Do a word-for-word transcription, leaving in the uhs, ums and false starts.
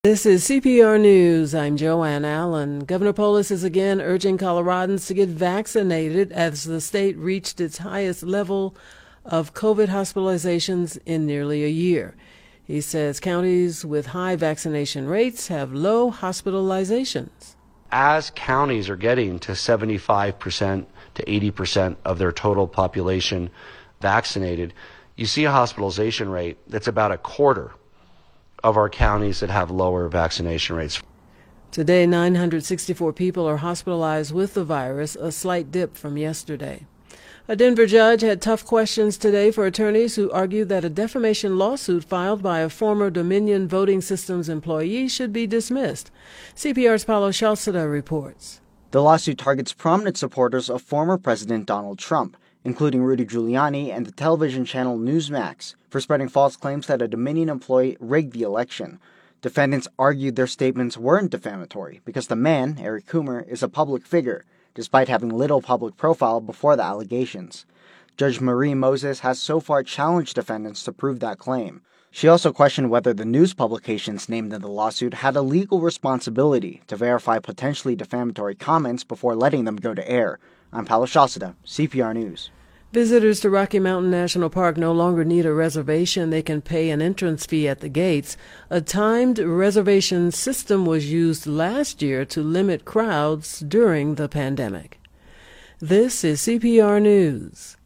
This is C P R News. I'm Joanne Allen. Governor Polis is again urging Coloradans to get vaccinated as the state reached its highest level of COVID hospitalizations in nearly a year. He says counties with high vaccination rates have low hospitalizations. As counties are getting to seventy-five percent to eighty percent of their total population vaccinated, you see a hospitalization rate that's about a quarter of our counties that have lower vaccination rates. Today, nine hundred sixty-four people are hospitalized with the virus, a slight dip from yesterday. A Denver judge had tough questions today for attorneys who argued that a defamation lawsuit filed by a former Dominion Voting Systems employee should be dismissed. C P R's Paulo Shalceda reports. The lawsuit targets prominent supporters of former President Donald Trump, including Rudy Giuliani and the television channel Newsmax, for spreading false claims that a Dominion employee rigged the election. Defendants argued their statements weren't defamatory because the man, Eric Coomer, is a public figure, despite having little public profile before the allegations. Judge Marie Moses has so far challenged defendants to prove that claim. She also questioned whether the news publications named in the lawsuit had a legal responsibility to verify potentially defamatory comments before letting them go to air. I'm Paulo Shalceda, C P R News. Visitors to Rocky Mountain National Park no longer need a reservation. They can pay an entrance fee at the gates. A timed reservation system was used last year to limit crowds during the pandemic. This is C P R News.